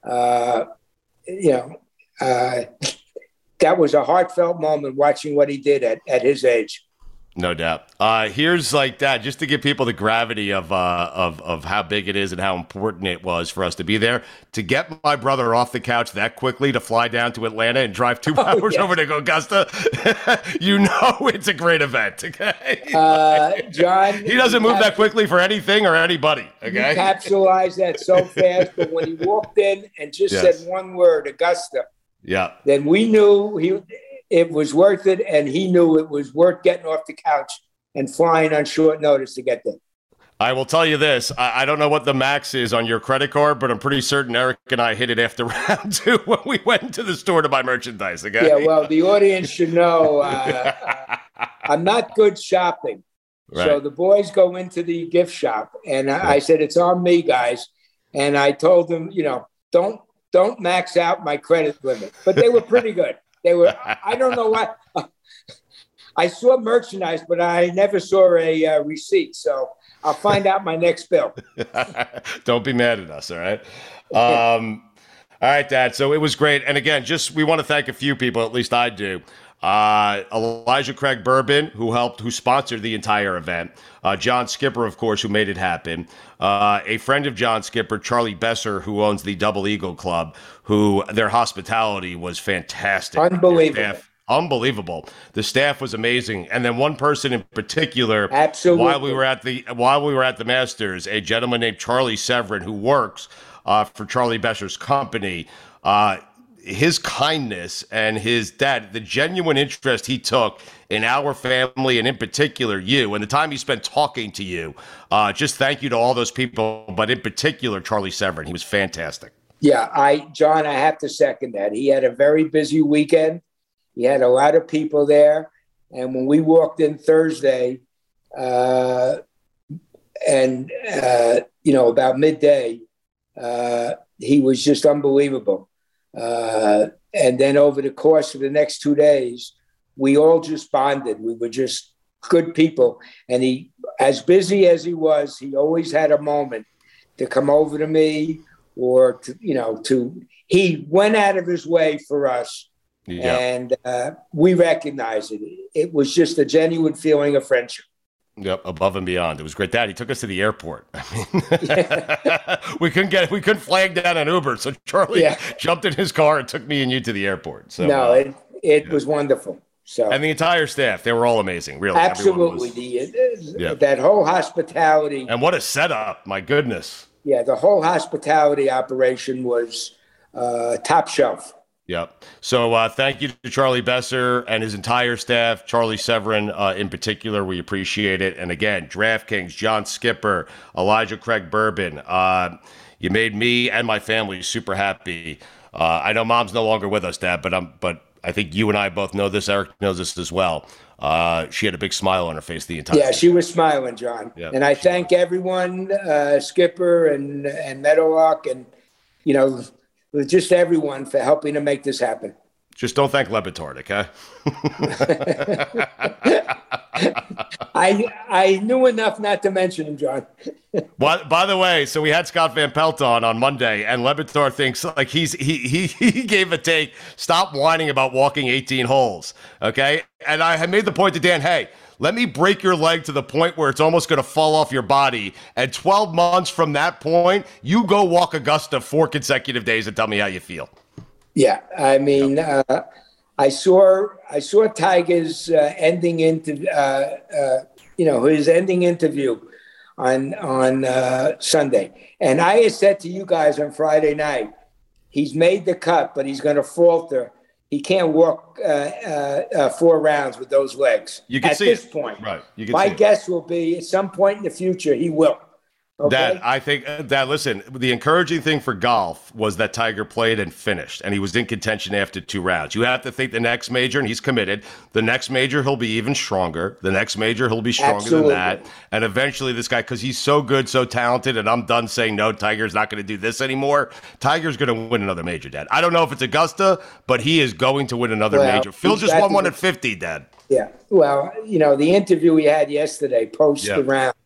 that was a heartfelt moment watching what he did at his age. No doubt. Here's like that, just to give people the gravity of how big it is and how important it was for us to be there. To get my brother off the couch that quickly to fly down to Atlanta and drive 2 hours over to Augusta, it's a great event. Okay, John, he doesn't move that quickly for anything or anybody. Okay, you capsulized that so fast, but when he walked in and just said one word, Augusta, then we knew it was worth it, and he knew it was worth getting off the couch and flying on short notice to get there. I will tell you this. I don't know what the max is on your credit card, but I'm pretty certain Eric and I hit it after round 2 when we went into the store to buy merchandise. Okay? Yeah, well, the audience should know I'm not good shopping. Right. So the boys go into the gift shop, and I said, it's on me, guys. And I told them, don't max out my credit limit. But they were pretty good. They were, I don't know why. I saw merchandise, but I never saw a receipt. So I'll find out my next bill. Don't be mad at us, all right? All right, Dad. So it was great. And again, we want to thank a few people, at least I do. Elijah Craig Bourbon, who sponsored the entire event. John Skipper, of course, who made it happen. A friend of John Skipper, Charlie Besser, who owns the Double Eagle Club, who their hospitality was fantastic. Unbelievable. The staff was amazing. And then one person in particular, absolutely, while we were at the Masters, a gentleman named Charlie Severin, who works for Charlie Besser's company. His kindness and the genuine interest he took in our family, and in particular you, and the time he spent talking to you. Just thank you to all those people, but in particular, Charlie Severin. He was fantastic. Yeah, John, I have to second that. He had a very busy weekend. He had a lot of people there. And when we walked in Thursday, about midday, he was just unbelievable. And then over the course of the next 2 days, we all just bonded. We were just good people. And he, as busy as he was, he always had a moment to come over to me or he went out of his way for us. Yeah. And we recognized it. It was just a genuine feeling of friendship. Yep, above and beyond. It was great. Dad, he took us to the airport. I mean, we couldn't flag down an Uber, so Charlie jumped in his car and took me and you to the airport. So it was wonderful. So, and the entire staff, they were all amazing. Really, absolutely. That whole hospitality, and what a setup! My goodness. Yeah, the whole hospitality operation was top shelf. Yep. So thank you to Charlie Besser and his entire staff, Charlie Severin in particular. We appreciate it. And again, DraftKings, John Skipper, Elijah Craig Bourbon. You made me and my family super happy. I know Mom's no longer with us, Dad, but I think you and I both know this. Eric knows this as well. She had a big smile on her face the entire time. She was smiling, John. Yep, and I thank everyone, Skipper and Meadowlark and, just everyone for helping to make this happen. Just don't thank Le Batard, okay? I knew enough not to mention him, John. By the way, so we had Scott Van Pelt on Monday, and Le Batard thinks like he gave a take. Stop whining about walking 18 holes, okay? And I had made the point to Dan, hey, let me break your leg to the point where it's almost going to fall off your body. And 12 months from that point, you go walk Augusta 4 consecutive days and tell me how you feel. Yeah, I mean, I saw Tiger's ending interview. His ending interview on Sunday, and I had said to you guys on Friday night, he's made the cut, but he's going to falter. He can't walk 4 rounds with those legs. You can at see this it. point. Right. My guess will be at some point in the future he will. Okay? Dad, I think, Dad, listen, the encouraging thing for golf was that Tiger played and finished, and he was in contention after 2 rounds. You have to think the next major, and he's committed, the next major, he'll be even stronger. The next major, he'll be stronger than that. And eventually this guy, because he's so good, so talented, and I'm done saying, no, Tiger's not going to do this anymore. Tiger's going to win another major, Dad. I don't know if it's Augusta, but he is going to win another major. Phil just won one at 50, Dad. Yeah. Well, the interview we had yesterday, post the round,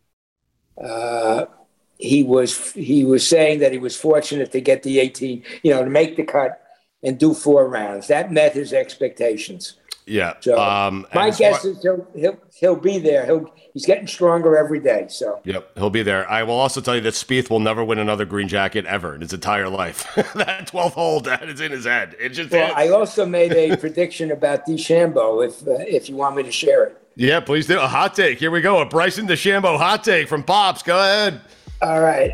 he was saying that he was fortunate to get the 18, to make the cut and do 4 rounds. That met his expectations. Yeah. So my guess is he'll be there. He's getting stronger every day. So yep, he'll be there. I will also tell you that Spieth will never win another green jacket ever in his entire life. That 12th hole, that is in his head. It just. Well, I also made a prediction about DeChambeau. If you want me to share it. Yeah, please do. A hot take. Here we go. A Bryson DeChambeau hot take from Pops. Go ahead. All right.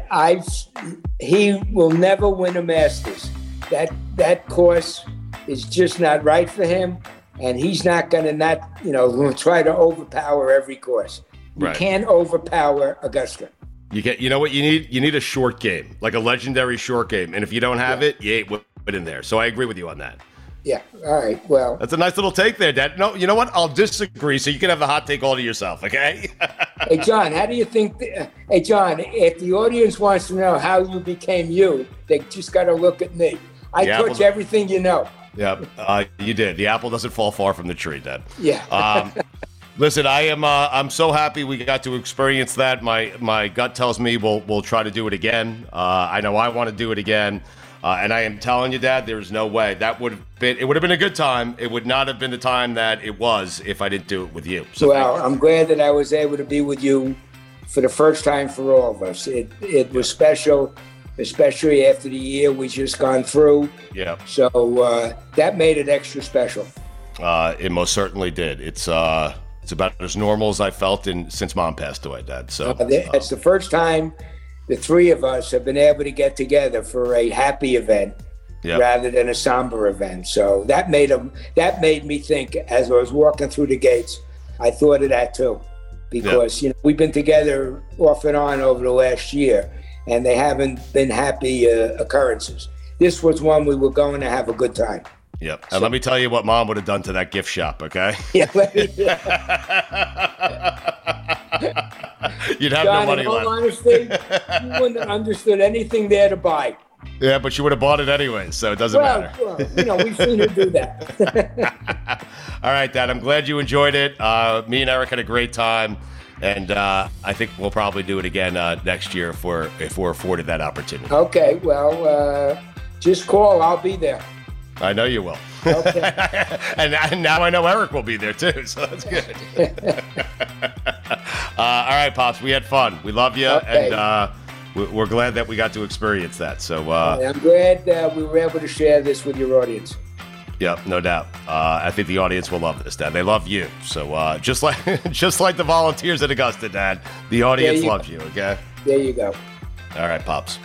He will never win a Masters. That course is just not right for him, and he's not going to try to overpower every course. You can't overpower Augusta. You know what you need? You need a short game, like a legendary short game. And if you don't have it, you ain't in there. So I agree with you on that. Yeah. All right. Well, that's a nice little take there, Dad. No, you know what? I'll disagree, so you can have the hot take all to yourself, okay? Hey, John, how do you think? Hey, John, if the audience wants to know how you became you, they just got to look at me. I taught you everything you know. Yeah, you did. The apple doesn't fall far from the tree, Dad. Yeah. Listen, I'm so happy we got to experience that. My gut tells me we'll try to do it again. I know I want to do it again. And I am telling you, Dad, there's no way. It would have been a good time. It would not have been the time that it was if I didn't do it with you. So well, I'm glad that I was able to be with you for the first time for all of us. It was special, especially after the year we just gone through. Yeah. So that made it extra special. It most certainly did. It's about as normal as I felt since Mom passed away, Dad. So that's the first time the 3 of us have been able to get together for a happy event rather than a somber event. So that made me think as I was walking through the gates. I thought of that too, because we've been together off and on over the last year, and they haven't been happy occurrences. This was one we were going to have a good time. Yep. And let me tell you what Mom would have done to that gift shop, okay? Yeah. You'd have John, no money in all left. honesty, you wouldn't have understood anything there to buy. Yeah, but you would have bought it anyway, so it doesn't matter. Well, we've seen her do that. All right, Dad, I'm glad you enjoyed it. Me and Eric had a great time, and I think we'll probably do it again next year if we're afforded that opportunity. Okay, well, just call. I'll be there. I know you will. Okay. and now I know Eric will be there too, so that's good. All right, Pops, we had fun. We love you, and we're glad that we got to experience that. So I'm glad we were able to share this with your audience. Yep, no doubt. I think the audience will love this, Dad. They love you. So just like the volunteers at Augusta, Dad, the audience loves you, okay? There you go. All right, Pops.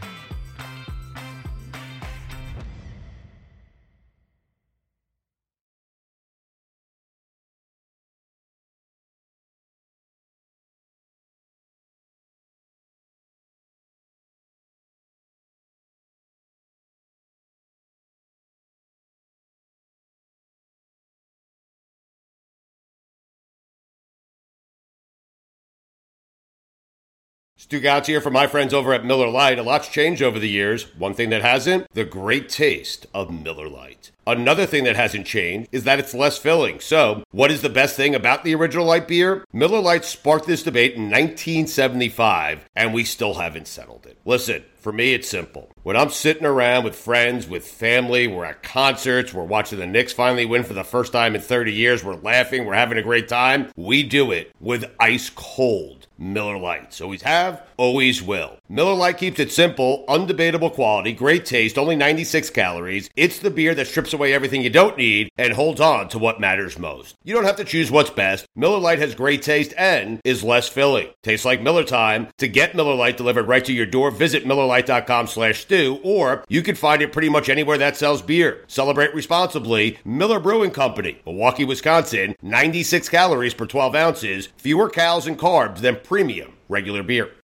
Stu Gouts here from my friends over at Miller Lite. A lot's changed over the years. One thing that hasn't, the great taste of Miller Lite. Another thing that hasn't changed is that it's less filling. So, what is the best thing about the original light beer? Miller Lite sparked this debate in 1975, and we still haven't settled it. Listen, for me, it's simple. When I'm sitting around with friends, with family, we're at concerts, we're watching the Knicks finally win for the first time in 30 years, we're laughing, we're having a great time, we do it with ice cold Miller Lites. Always have, always will. Miller Lite keeps it simple, undebatable quality, great taste, only 96 calories. It's the beer that strips away everything you don't need and holds on to what matters most. You don't have to choose what's best. Miller Lite has great taste and is less filling. Tastes like Miller time. To get Miller Lite delivered right to your door, visit MillerLite.com/stew, or you can find it pretty much anywhere that sells beer. Celebrate responsibly. Miller Brewing Company, Milwaukee, Wisconsin. 96 calories per 12 ounces. Fewer calories and carbs than premium regular beer.